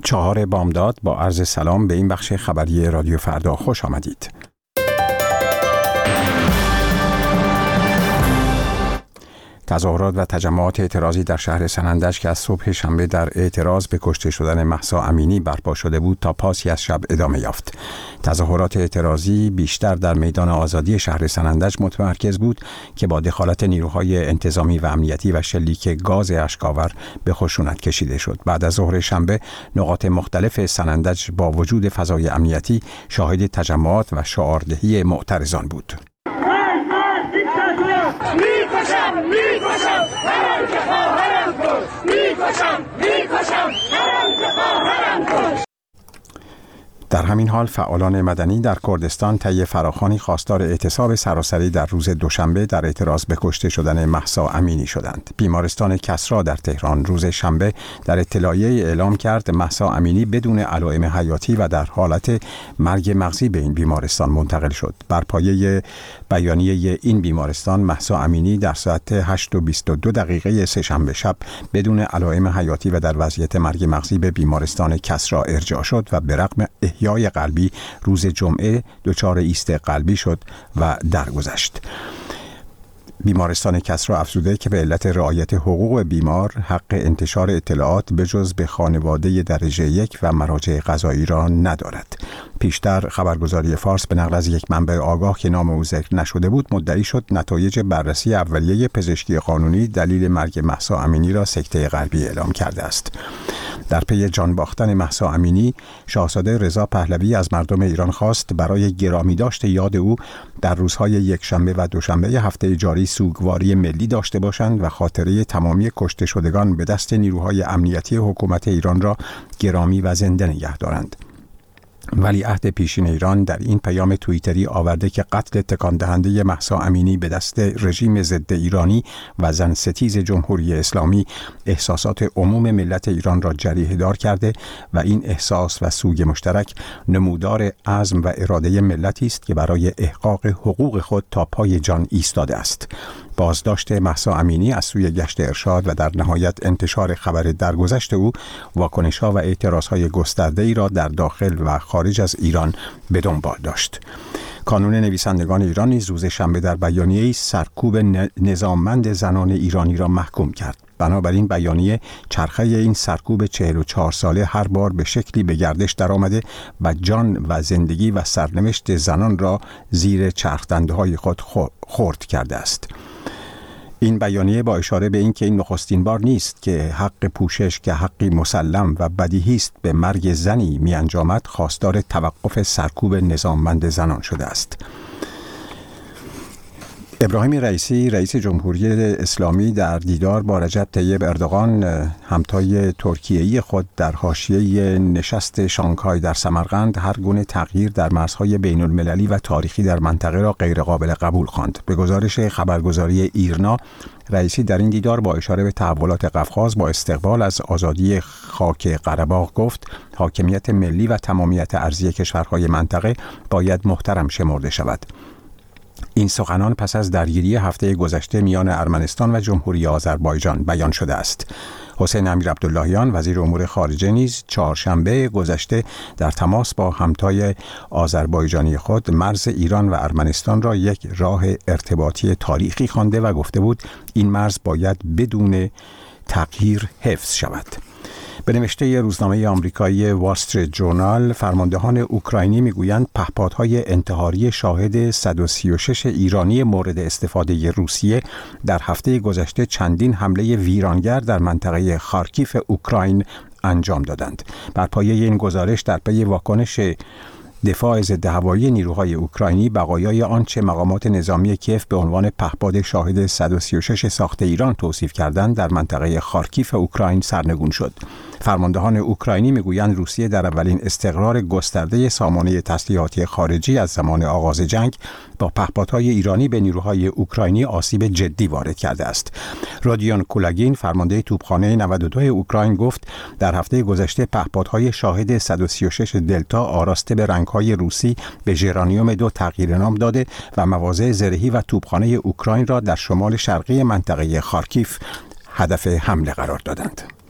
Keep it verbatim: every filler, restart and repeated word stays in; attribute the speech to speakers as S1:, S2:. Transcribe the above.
S1: چهار بامداد با عرض سلام به این بخش خبری رادیو فردا خوش آمدید. تظاهرات و تجمعات اعتراضی در شهر سنندج که از صبح شنبه در اعتراض به کشته شدن مهسا امینی برپا شده بود تا پاسی از شب ادامه یافت. تظاهرات اعتراضی بیشتر در میدان آزادی شهر سنندج متمرکز بود که با دخالت نیروهای انتظامی و امنیتی و شلیک گاز اشک‌آور به خشونت کشیده شد. بعد از ظهر شنبه نقاط مختلف سنندج با وجود فضای امنیتی شاهد تجمعات و شعاردهی معترضان بود.
S2: میکشم میکشم هرم که خواهرم کش میکشم میکشم هرم که خواهرم کش.
S1: در همین حال فعالان مدنی در کردستان طی فراخوانی خواستار اعتصاب سراسری در روز دوشنبه در اعتراض به کشته شدن مهسا امینی شدند. بیمارستان کسری در تهران روز شنبه در اطلاعیه اعلام کرد مهسا امینی بدون علائم حیاتی و در حالت مرگ مغزی به این بیمارستان منتقل شد. بر پایه بیانیه این بیمارستان مهسا امینی در ساعت هشت و بیست و دو دقیقه سه‌شنبه شب بدون علائم حیاتی و در وضعیت مرگ مغزی به بیمارستان کسری ارجاع شد و به رغم احیای قلبی روز جمعه دچار ایست قلبی شد و درگذشت. بیمارستان کسری افزوده که به علت رعایت حقوق بیمار حق انتشار اطلاعات بجز به خانواده درجه یک و مراجع قضایی را ندارد. پیشتر خبرگزاری فارس به نقل از یک منبع آگاه که نام او ذکر نشده بود مدعی شد نتایج بررسی اولیه پزشکی قانونی دلیل مرگ مهسا امینی را سکته قلبی اعلام کرده است. در پی جان باختن مهسا امینی، شاهزاده رضا پهلوی از مردم ایران خواست برای گرامی داشت یاد او در روزهای یکشنبه و دوشنبه هفته جاری سوگواری ملی داشته باشند و خاطره تمامی کشته شدگان به دست نیروهای امنیتی حکومت ایران را گرامی و زنده نگه دارند. ولیعهد پیشین ایران در این پیام توییتری آورده که قتل تکان دهنده مهسا امینی به دست رژیم ضد ایرانی و زن ستیز جمهوری اسلامی احساسات عموم ملت ایران را جریحه دار کرده و این احساس و سوگ مشترک نمودار عزم و اراده ملتی است که برای احقاق حقوق خود تا پای جان ایستاده است. بازداشت مهسا امینی از سوی گشت ارشاد و در نهایت انتشار خبر درگذشت او واکنش‌ها و اعتراض‌های گسترده‌ای را در داخل و خارج از ایران به دنبال داشت. کانون نویسندگان ایران نیز روز شنبه در بیانیه‌ای سرکوب نظاممند زنان ایرانی را محکوم کرد. بنابراین بیانیه چرخه این سرکوب چهل و چهار ساله هر بار به شکلی به گردش درآمده و جان و زندگی و سرنوشت زنان را زیر چرخدنده‌های خود خرد کرده است. این بیانیه با اشاره به اینکه این نخستین بار نیست که حق پوشش که حقی مسلم و بدیهی است به مرگ زنی می انجامد خواستار توقف سرکوب نظاممند زنان شده است. ابراهیم رئیسی رئیس جمهوری اسلامی در دیدار با رجب طیب اردوغان همتای ترکیه‌ای خود در حاشیه نشست شانگهای در سمرقند هر گونه تغییر در مرزهای بین المللی و تاریخی در منطقه را غیر قابل قبول خواند. به گزارش خبرگزاری ایرنا، رئیسی در این دیدار با اشاره به تحولات قفقاز با استقبال از آزادی خاک قره‌باغ گفت حاکمیت ملی و تمامیت ارضی کشورهای منطقه باید محترم شمرده شود. این سخنان پس از درگیری هفته گذشته میان ارمنستان و جمهوری آذربایجان بیان شده است. حسین امیر عبداللهیان وزیر امور خارجه نیز چهارشنبه گذشته در تماس با همتای آذربایجانی خود مرز ایران و ارمنستان را یک راه ارتباطی تاریخی خوانده و گفته بود این مرز باید بدون تغییر حفظ شود. به نوشته روزنامه آمریکایی وال استریت جورنال، فرماندهان اوکراینی میگویند پهپادهای انتحاری شاهد صد و سی و شش ایرانی مورد استفاده روسیه در هفته گذشته چندین حمله ویرانگر در منطقه خارکیف اوکراین انجام دادند. بر پایه این گزارش در پی واکنش دفاع ضد هوایی نیروهای اوکراینی بقایای آنچه مقامات نظامی کیف به عنوان پهپاد شاهد صد و سی و شش ساخته ایران توصیف کردند در منطقه خارکیف اوکراین سرنگون شد. فرماندهان اوکراینی میگویند روسیه در اولین استقرار گسترده سامانه تسلیحاتی خارجی از زمان آغاز جنگ با پهپادهای ایرانی به نیروهای اوکراینی آسیب جدی وارد کرده است. رادیون کولاگین فرمانده توپخانه نود و دو اوکراین گفت در هفته گذشته پهپادهای شاهد صد و سی و شش دلتا آراسته به رنگ‌های روسی به ژرانیوم دو تغییر نام داده و مواضع زرهی و توپخانه اوکراین را در شمال شرقی منطقه خارکیف هدف حمله قرار دادند.